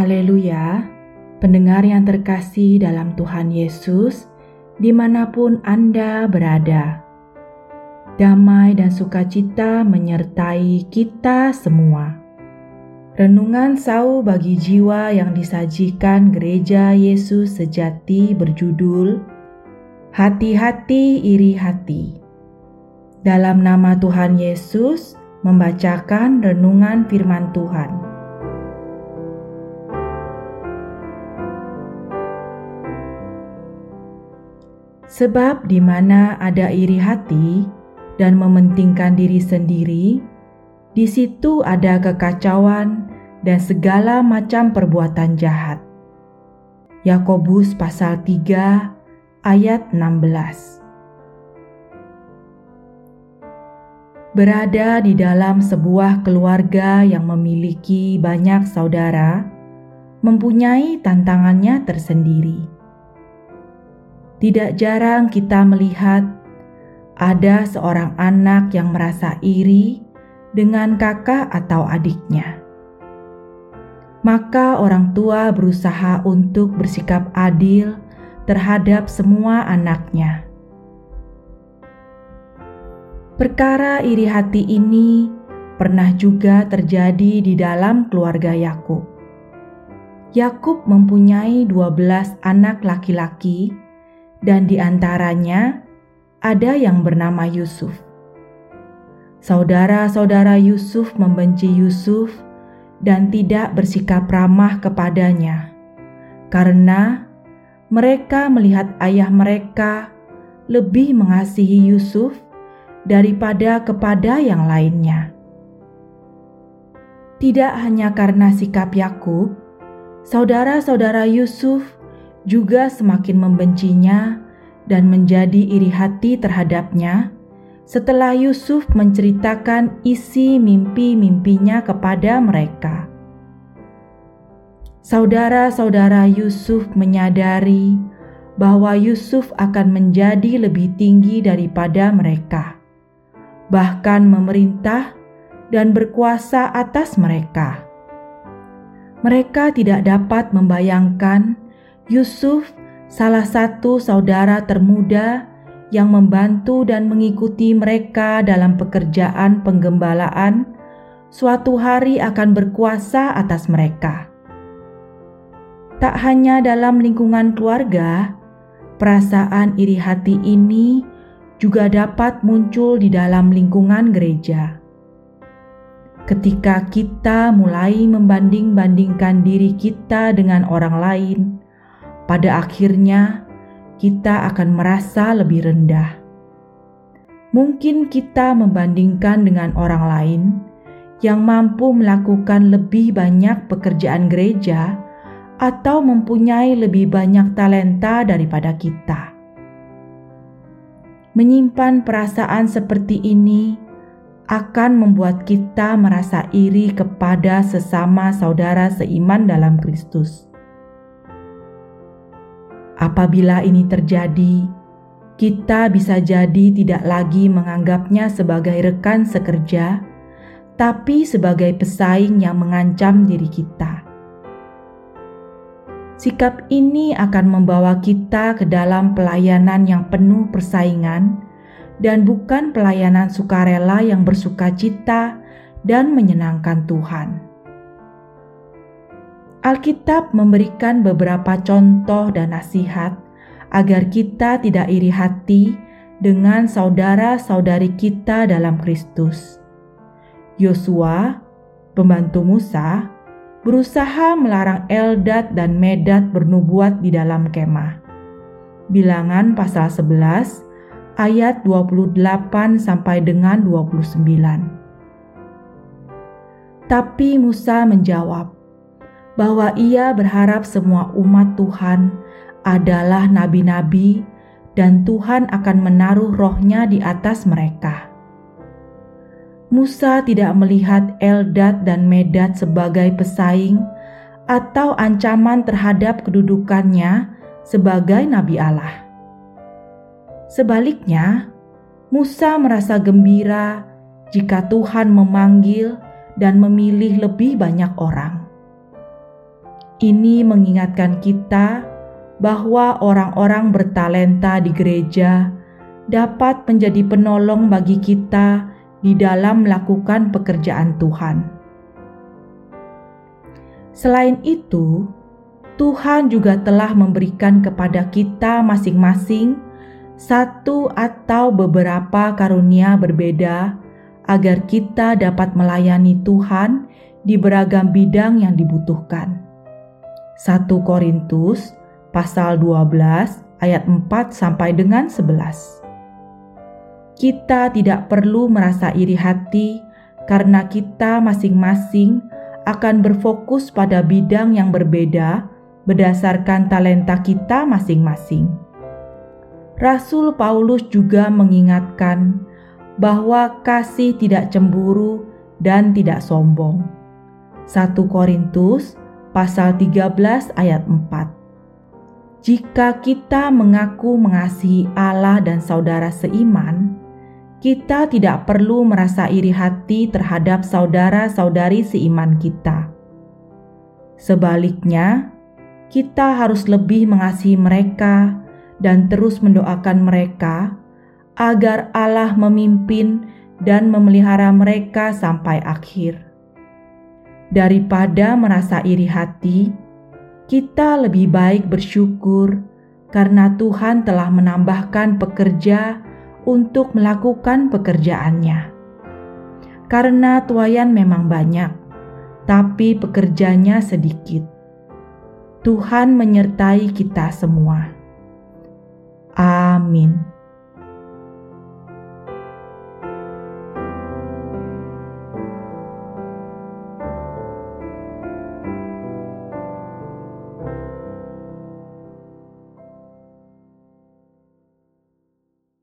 Haleluya, pendengar yang terkasih dalam Tuhan Yesus, dimanapun Anda berada. Damai dan sukacita menyertai kita semua. Renungan sau bagi jiwa yang disajikan Gereja Yesus Sejati berjudul Hati-hati iri hati. Dalam nama Tuhan Yesus, membacakan renungan firman Tuhan. Sebab di mana ada iri hati dan mementingkan diri sendiri, di situ ada kekacauan dan segala macam perbuatan jahat. Yakobus pasal 3 ayat 16. Berada di dalam sebuah keluarga yang memiliki banyak saudara, mempunyai tantangannya tersendiri. Tidak jarang kita melihat ada seorang anak yang merasa iri dengan kakak atau adiknya. Maka orang tua berusaha untuk bersikap adil terhadap semua anaknya. Perkara iri hati ini pernah juga terjadi di dalam keluarga Yakub. Yakub mempunyai 12 anak laki-laki, dan di antaranya ada yang bernama Yusuf. Saudara-saudara Yusuf membenci Yusuf dan tidak bersikap ramah kepadanya, karena mereka melihat ayah mereka lebih mengasihi Yusuf daripada kepada yang lainnya. Tidak hanya karena sikap Yakub, saudara-saudara Yusuf juga semakin membencinya dan menjadi iri hati terhadapnya setelah Yusuf menceritakan isi mimpi-mimpinya kepada mereka. Saudara-saudara Yusuf menyadari bahwa Yusuf akan menjadi lebih tinggi daripada mereka, bahkan memerintah dan berkuasa atas mereka. Mereka tidak dapat membayangkan Yusuf, salah satu saudara termuda yang membantu dan mengikuti mereka dalam pekerjaan penggembalaan, suatu hari akan berkuasa atas mereka. Tak hanya dalam lingkungan keluarga, perasaan iri hati ini juga dapat muncul di dalam lingkungan gereja. Ketika kita mulai membanding-bandingkan diri kita dengan orang lain, pada akhirnya kita akan merasa lebih rendah. Mungkin kita membandingkan dengan orang lain yang mampu melakukan lebih banyak pekerjaan gereja atau mempunyai lebih banyak talenta daripada kita. Menyimpan perasaan seperti ini akan membuat kita merasa iri kepada sesama saudara seiman dalam Kristus. Apabila ini terjadi, kita bisa jadi tidak lagi menganggapnya sebagai rekan sekerja, tapi sebagai pesaing yang mengancam diri kita. Sikap ini akan membawa kita ke dalam pelayanan yang penuh persaingan dan bukan pelayanan sukarela yang bersukacita dan menyenangkan Tuhan. Alkitab memberikan beberapa contoh dan nasihat agar kita tidak iri hati dengan saudara-saudari kita dalam Kristus. Yosua, pembantu Musa, berusaha melarang Eldad dan Medad bernubuat di dalam kemah. Bilangan pasal 11 ayat 28 sampai dengan 29. Tapi Musa menjawab bahwa ia berharap semua umat Tuhan adalah nabi-nabi dan Tuhan akan menaruh rohnya di atas mereka. Musa tidak melihat Eldad dan Medad sebagai pesaing atau ancaman terhadap kedudukannya sebagai nabi Allah. Sebaliknya, Musa merasa gembira jika Tuhan memanggil dan memilih lebih banyak orang. Ini mengingatkan kita bahwa orang-orang bertalenta di gereja dapat menjadi penolong bagi kita di dalam melakukan pekerjaan Tuhan. Selain itu, Tuhan juga telah memberikan kepada kita masing-masing satu atau beberapa karunia berbeda agar kita dapat melayani Tuhan di beragam bidang yang dibutuhkan. 1 Korintus pasal 12 ayat 4 sampai dengan 11. Kita tidak perlu merasa iri hati karena kita masing-masing akan berfokus pada bidang yang berbeda berdasarkan talenta kita masing-masing. Rasul Paulus juga mengingatkan bahwa kasih tidak cemburu dan tidak sombong. 1 Korintus pasal 13 ayat 4. Jika kita mengaku mengasihi Allah dan saudara seiman, kita tidak perlu merasa iri hati terhadap saudara-saudari seiman kita. Sebaliknya, kita harus lebih mengasihi mereka dan terus mendoakan mereka agar Allah memimpin dan memelihara mereka sampai akhir. Daripada merasa iri hati, kita lebih baik bersyukur karena Tuhan telah menambahkan pekerja untuk melakukan pekerjaannya. Karena tuaian memang banyak, tapi pekerjanya sedikit. Tuhan menyertai kita semua. Amin.